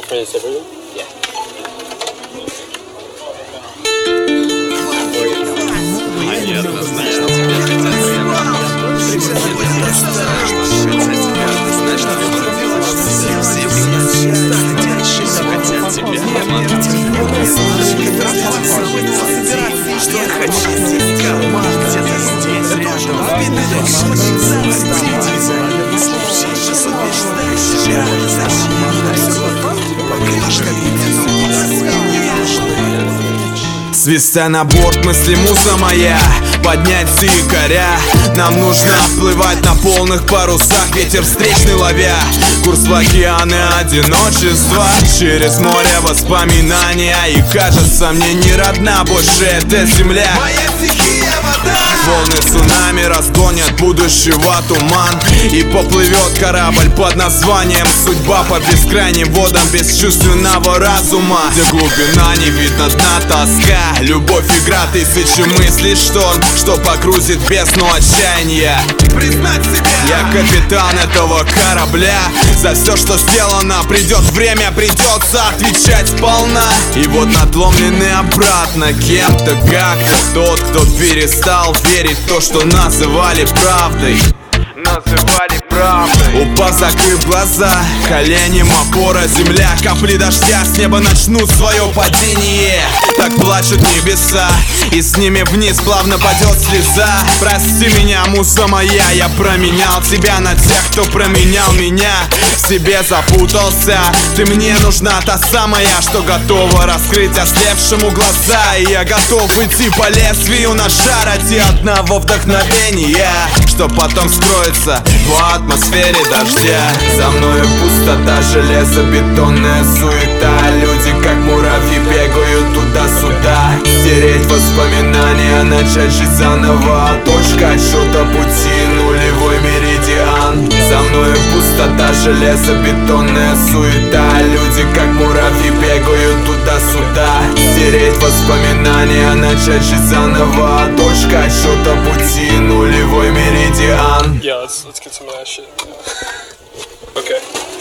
Pretty separately? Yeah. Они однозначно тебя хотят Что я хочу никого, где-то здесь рядом. Слушай, сейчас убеждаешь себя, Свистя на борт мысли муза моя, поднять с якоря. Нам нужно отплывать на полных парусах, ветер встречный ловя. Курс в океаны одиночества, через море воспоминания. И кажется, мне не родна больше эта земля. Моя стихия вода. Волны цунами разгонят будущего туман, и поплывет корабль под названием судьба по бескрайним водам бесчувственного разума, где глубина не видно дна, тоска, любовь, игра тысячи мыслей, шторм, что погрузит в бездну отчаяния. Признать себя. Я капитан этого корабля. За все, что сделано, придет время, придется отвечать сполна. И вот надломленный обратно кем-то, как-то тот, кто перестал верить в то, что называли правдой. Упав, закрыв глаза, коленем опора земля. Капли дождя с неба начнут свое падение. Так плачут небеса, и с ними вниз плавно падет слеза. Прости меня, муза моя, я променял тебя на тех, кто променял меня. В себе запутался, ты мне нужна та самая, что готова раскрыть ослепшему глаза. И я готов идти по лезвию на шар ради одного вдохновения, что потом скроется в атмосфере дождя. За мною пустота, железобетонная суета. Люди как муравьи бегают туда-сюда. Стереть воспоминания, начать жить заново. Точка отсчета пути, нулевой меридиан. За мною пустота, железобетонная суета. Люди как муравьи бегают туда-сюда. Стереть воспоминания, начать жить заново. Точка отсчета пути, нулевой меридиан. Yeah, let's get some of that shit. Okay.